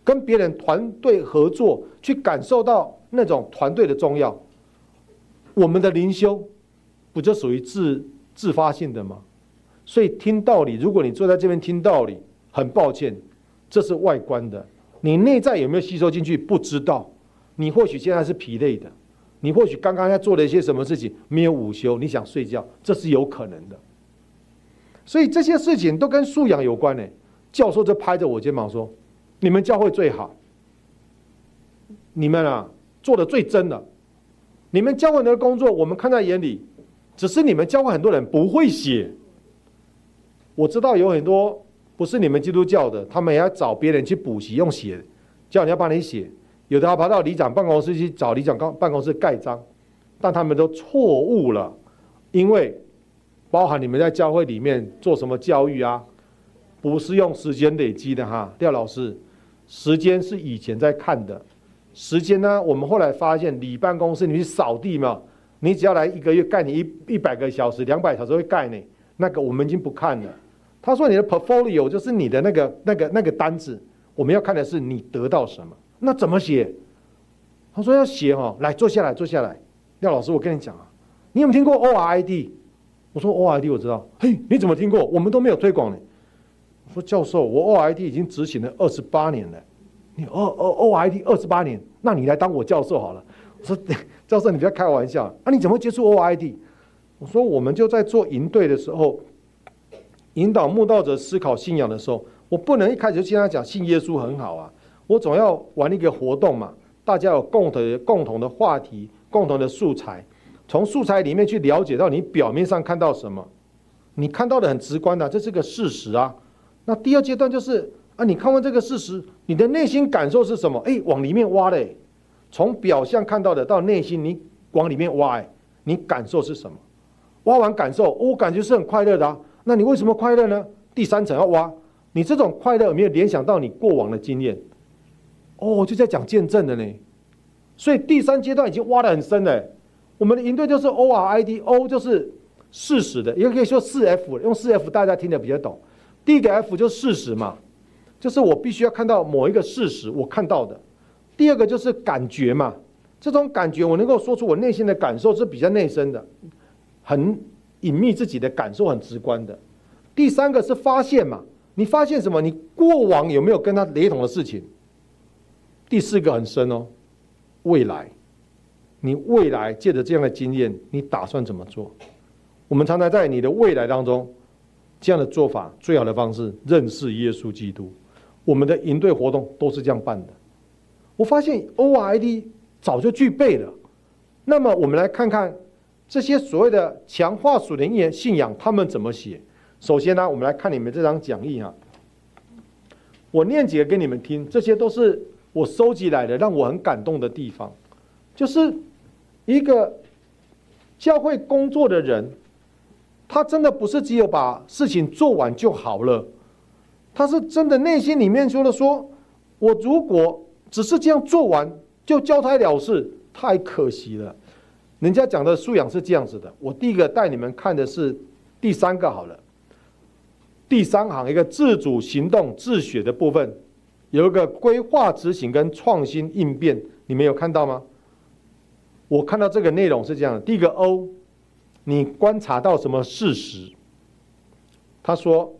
跟别人团队合作，去感受到那种团队的重要。我们的灵修不就属于自发性的吗？所以听道理，如果你坐在这边听道理，很抱歉，这是外观的，你内在有没有吸收进去不知道。你或许现在是疲累的，你或许刚刚在做了一些什么事情，没有午休，你想睡觉，这是有可能的。所以这些事情都跟素养有关呢。教授就拍着我肩膀说：“你们教会最好，你们啊做的最真的，你们教会的工作我们看在眼里，只是你们教会很多人不会写。我知道有很多不是你们基督教的，他们也要找别人去补习用写，叫人家帮你写。有的要跑到里长办公室去找里长办公室盖章，但他们都错误了，因为包含你们在教会里面做什么教育啊，不是用时间累积的哈，廖老师，时间是以前在看的。时间呢，我们后来发现，里办公室你去扫地嘛，你只要来1个月盖你100个小时、200小时会盖呢，那个我们已经不看了。他说你的 portfolio 就是你的那个单子，我们要看的是你得到什么。那怎么写？他说要写哦，来坐下来，坐下来。廖老师，我跟你讲啊，你有没有听过 ORID？ 我说 ORID 我知道。嘿，你怎么听过？我们都没有推广呢。我说教授，我 ORID 已经执行了28年了。你ORID 28年，那你来当我教授好了。我说教授，你不要开玩笑啊！你怎么会接触 ORID？ 我说我们就在做营队的时候，引导慕道者思考信仰的时候，我不能一开始就跟他讲信耶稣很好啊，我总要玩一个活动嘛，大家有共同的话题，共同的素材，从素材里面去了解到你表面上看到什么，你看到的很直观的，这是个事实啊。那第二阶段就是啊，你看完这个事实，你的内心感受是什么？哎，往里面挖嘞，从表象看到的到内心，你往里面挖，你感受是什么？挖完感受，我感觉是很快乐的啊。那你为什么快乐呢？第3层要挖，你这种快乐有没有联想到你过往的经验？哦，就在讲见证的呢。所以第3阶段已经挖得很深了。我们的营队就是 ORID，O 就是事实的，也可以说4F， 用4F 大家听得比较懂。第一个 F 就是事实嘛，就是我必须要看到某一个事实，我看到的。第二个就是感觉嘛，这种感觉我能够说出我内心的感受是比较内深的，很隐秘自己的感受，很直观的。第3个是发现嘛，你发现什么？你过往有没有跟他雷同的事情？第4个很深哦，未来，你未来借着这样的经验，你打算怎么做？我们常常在你的未来当中，这样的做法最好的方式，认识耶稣基督。我们的营队活动都是这样办的。我发现 ORID 早就具备了。那么我们来看看这些所谓的强化属灵信仰，他们怎么写？首先呢，我们来看你们这张讲义啊，我念几个给你们听，这些都是我收集来的，让我很感动的地方。就是一个教会工作的人，他真的不是只有把事情做完就好了，他是真的内心里面说，我如果只是这样做完就交差了事，太可惜了。人家讲的素养是这样子的。我第一个带你们看的是第3个好了，第3行一个自主行动自学的部分，有一个规划执行跟创新应变，你们有看到吗？我看到这个内容是这样的。第一个 O， 你观察到什么事实？他说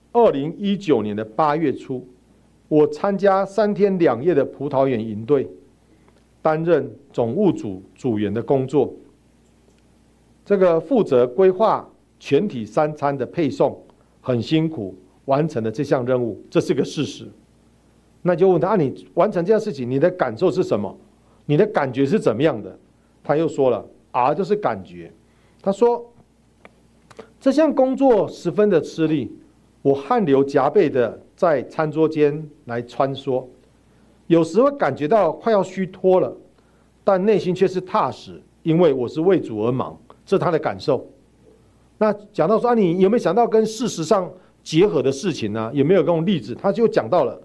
2019年的8月初，我参加3天2夜的葡萄园营队，担任总务组组员的工作，这个负责规划全体3餐的配送，很辛苦，完成了这项任务，这是个事实。那就问他，你完成这件事情，你的感受是什么？你的感觉是怎么样的？他又说了 ，R 就是感觉。他说，这项工作十分的吃力，我汗流浃背的在餐桌间来穿梭，有时会感觉到快要虚脱了，但内心却是踏实，因为我是为主而忙，这是他的感受。那讲到说你有没有想到跟事实上结合的事情呢？有没有这种例子？他就讲到了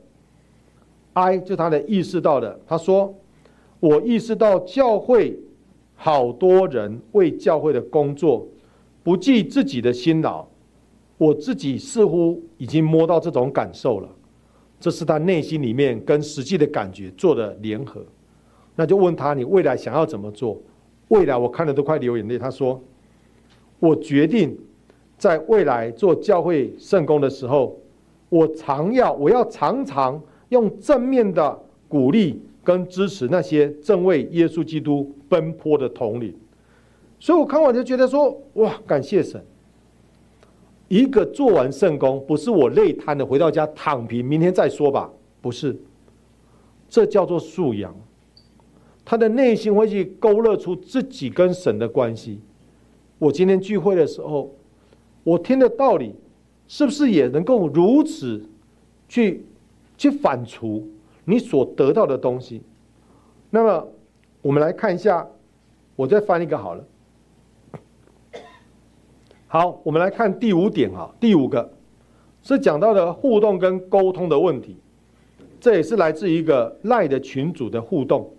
I， 就他的意识到的。他说，我意识到教会好多人为教会的工作不计自己的辛劳，我自己似乎已经摸到这种感受了。 这是他内心里面跟实际的感觉做的联合。那就问他，你未来想要怎么做？未来我看了都快流眼泪。他说，我决定在未来做教会圣工的时候，我要常常用正面的鼓励跟支持那些正为耶稣基督奔波的同龄。所以我看完就觉得说，哇，感谢神！一个做完圣工，不是我累瘫的回到家躺平，明天再说吧，不是，这叫做素养。他的内心会去勾勒出自己跟神的关系。我今天聚会的时候，我听的道理，是不是也能够如此去反刍你所得到的东西？那么我们来看一下，我再翻一个好了。好，我们来看第5点哈，第5个是讲到的互动跟沟通的问题，这也是来自于一个赖的群组的互动。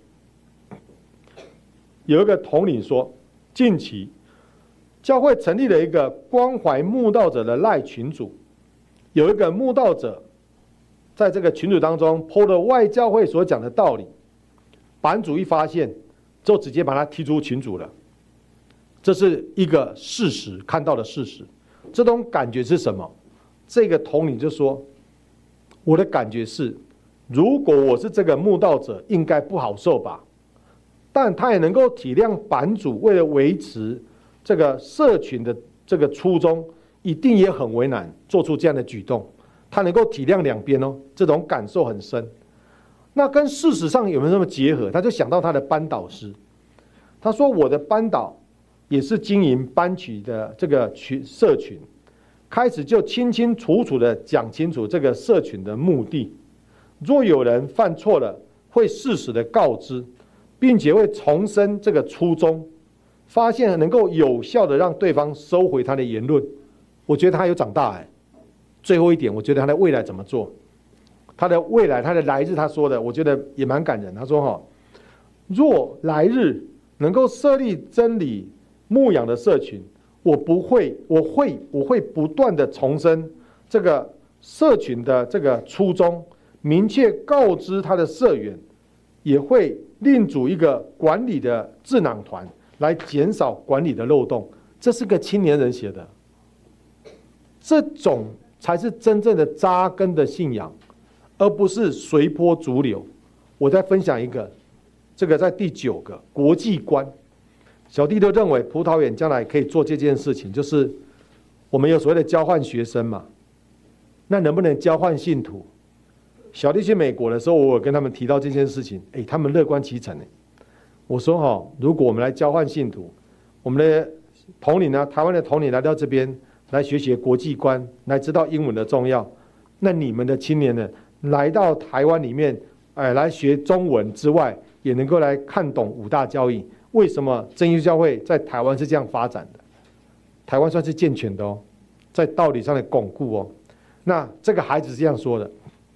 有一个统领说，近期教会成立了一个关怀慕道者的赖群组，有一个慕道者在这个群组当中 po 了外教会所讲的道理，版主一发现就直接把他踢出群组了。这是一个事实，看到的事实。这种感觉是什么？这个统领就说，我的感觉是，如果我是这个慕道者，应该不好受吧。但他也能够体谅版主为了维持这个社群的这个初衷，一定也很为难，做出这样的举动。他能够体谅两边哦，这种感受很深。那跟事实上有没有那么结合？他就想到他的班导师，他说我的班导也是经营班级的这个社群，开始就清清楚楚的讲清楚这个社群的目的。若有人犯错了，会适时的告知，并且会重申这个初衷，发现能够有效的让对方收回他的言论。我觉得他有长大哎。最后一点，我觉得他的未来怎么做？他的未来，他的来日，他说的，我觉得也蛮感人。他说若来日能够设立真理牧养的社群，我会不断的重申这个社群的这个初衷，明确告知他的社员，也会另组一个管理的智囊团，来减少管理的漏洞。这是个青年人写的，这种才是真正的扎根的信仰，而不是随波逐流。我再分享一个，这个在第9个国际观。小弟都认为葡萄园将来可以做这件事情，就是我们有所谓的交换学生嘛，那能不能交换信徒？小弟去美国的时候，我有跟他们提到这件事情，他们乐观其成。我说如果我们来交换信徒，我们的统领呢，台湾的统领来到这边来学习国际观，来知道英文的重要，那你们的青年人来到台湾里面，来学中文之外，也能够来看懂5大教义。为什么真耶稣教会在台湾是这样发展的？台湾算是健全的哦，在道理上的巩固哦。那这个孩子是这样说的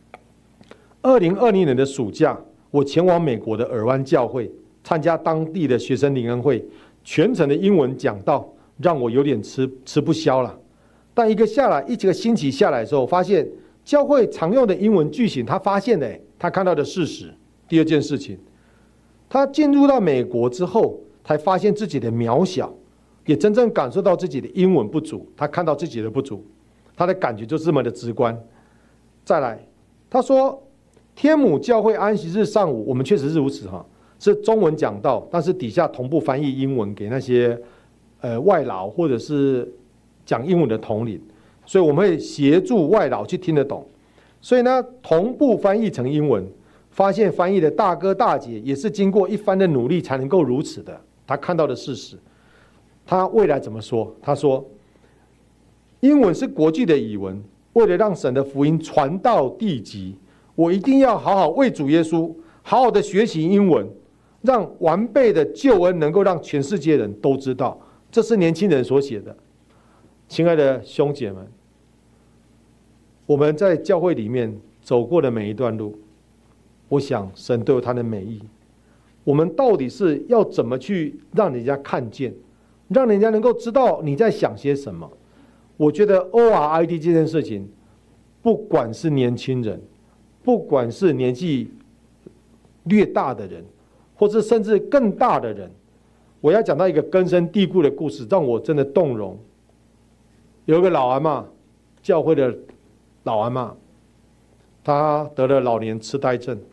：2020年的暑假，我前往美国的尔湾教会参加当地的学生灵恩会，全程的英文讲道让我有点吃不消了。但一个星期下来的时候，发现教会常用的英文句型，他发现他看到的事实。第2件事情，他进入到美国之后，才发现自己的渺小，也真正感受到自己的英文不足。他看到自己的不足，他的感觉就这么的直观。再来，他说天母教会安息日上午，我们确实是如此是中文讲道，但是底下同步翻译英文给那些外劳或者是讲英文的统领，所以我们会协助外劳去听得懂。所以呢，同步翻译成英文。发现翻译的大哥大姐也是经过一番的努力才能够如此的。他看到的事实，他未来怎么说？他说，英文是国际的语文，为了让神的福音传到地极，我一定要好好为主耶稣，好好的学习英文，让完备的救恩能够让全世界人都知道。这是年轻人所写的。亲爱的兄姐们，我们在教会里面走过的每一段路，我想神都有他的美意。我们到底是要怎么去让人家看见，让人家能够知道你在想些什么？我觉得 ORID 这件事情，不管是年轻人， 不管是年纪略大的人，或是甚至更大的人，我要讲到一个根深蒂固的故事，让我真的动容。有一个老阿嬷，教会的老阿嬷，她得了老年痴呆症，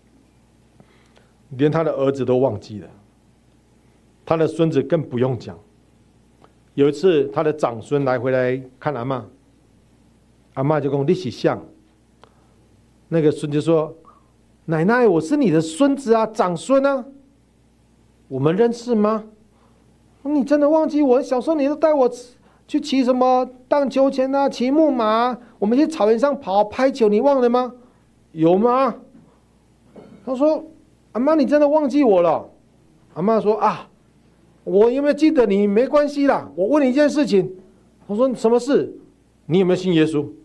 连她的儿子都忘记了，她的孙子更不用讲。有一次，她的长孙回来看阿嬷，阿嬷就说：“你是像。”那个孙就说：“奶奶，我是你的孙子啊，长孙啊，我们认识吗？你真的忘记我？小时候你都带我去骑什么荡秋千啊，骑木马啊，我们去草原上跑拍球，你忘了吗？有吗？”他说：“阿妈，你真的忘记我了？”阿妈说：“啊，我有没有记得你？没关系啦，我问你一件事情。”他说：“什么事？你有没有信耶稣？”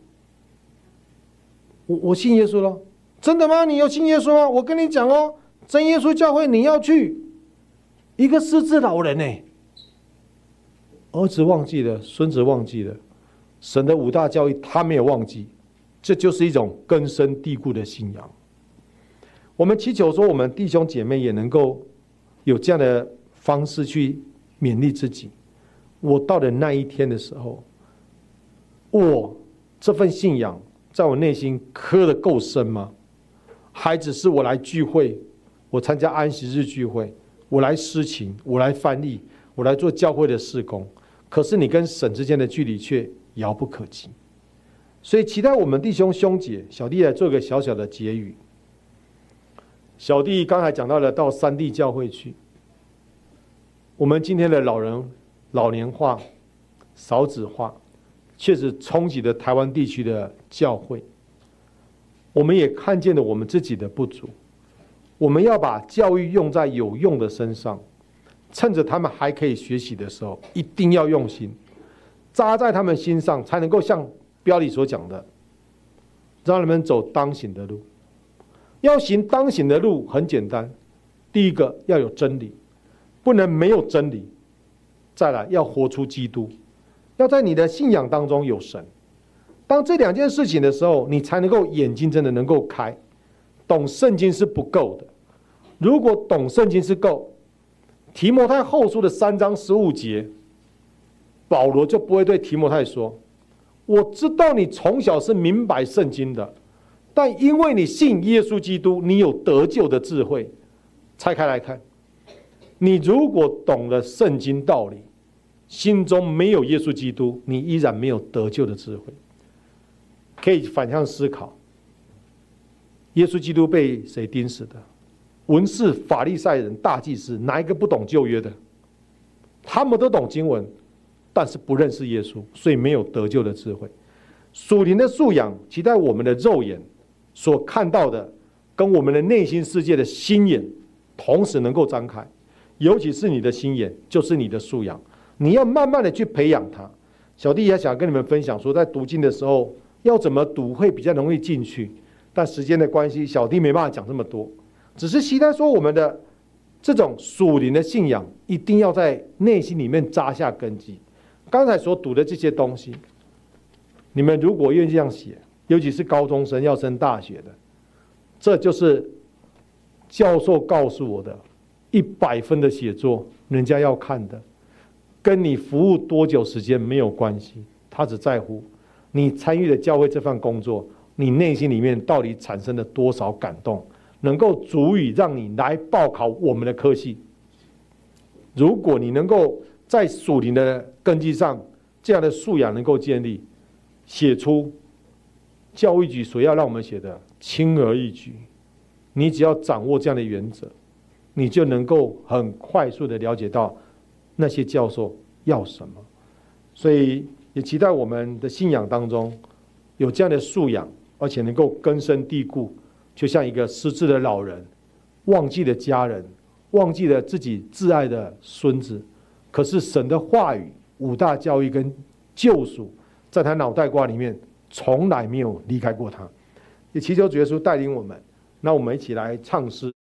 我信耶稣了。真的吗？你有信耶稣吗？我跟你讲哦，真耶稣教会你要去。一个失智老人呢，儿子忘记了，孙子忘记了，神的五大教义他没有忘记，这就是一种根深蒂固的信仰。我们祈求说，我们弟兄姐妹也能够有这样的方式去勉励自己。我到了那一天的时候，我这份信仰在我内心刻得够深吗？还只是我来聚会，我参加安息日聚会，我来施情，我来翻译，我来做教会的事工，可是你跟神之间的距离却遥不可及。所以期待我们弟兄兄姐，小弟来做一个小小的结语。小弟刚才讲到了到山地教会去，我们今天的老年化、少子化，确实冲击了台湾地区的教会。我们也看见了我们自己的不足，我们要把教育用在有用的身上，趁着他们还可以学习的时候，一定要用心，扎在他们心上，才能够像标题所讲的，让他们走当行的路。要行当行的路很简单，第一个要有真理，不能没有真理。再来要活出基督，要在你的信仰当中有神。当这两件事情的时候，你才能够眼睛真的能够开。懂圣经是不够的，如果懂圣经是够，提摩太后书的3章15节，保罗就不会对提摩太说：“我知道你从小是明白圣经的，但因为你信耶稣基督，你有得救的智慧。”拆开来看，你如果懂了圣经道理，心中没有耶稣基督，你依然没有得救的智慧。可以反向思考，耶稣基督被谁钉死的？文士、法利赛人、大祭司，哪一个不懂旧约的？他们都懂经文，但是不认识耶稣，所以没有得救的智慧。属灵的素养，期待我们的肉眼所看到的，跟我们的内心世界的心眼同时能够张开。尤其是你的心眼，就是你的素养，你要慢慢的去培养它。小弟也想跟你们分享说，在读经的时候要怎么读会比较容易进去，但时间的关系，小弟没办法讲这么多，只是期待说我们的这种属灵的信仰一定要在内心里面扎下根基。刚才所读的这些东西，你们如果愿意这样写，尤其是高中生要升大学的，这就是教授告诉我的100分的写作，人家要看的，跟你服务多久时间没有关系，他只在乎你参与的教会这份工作，你内心里面到底产生了多少感动，能够足以让你来报考我们的科系。如果你能够在属灵的根基上，这样的素养能够建立，写出教育局所要让我们写的轻而易举，你只要掌握这样的原则，你就能够很快速的了解到那些教授要什么。所以也期待我们的信仰当中有这样的素养，而且能够根深蒂固，就像一个失智的老人，忘记了家人，忘记了自己挚爱的孙子，可是神的话语、五大教义跟救赎，在他脑袋瓜里面从来没有离开过他。也祈求主耶稣带领我们，那我们一起来唱诗。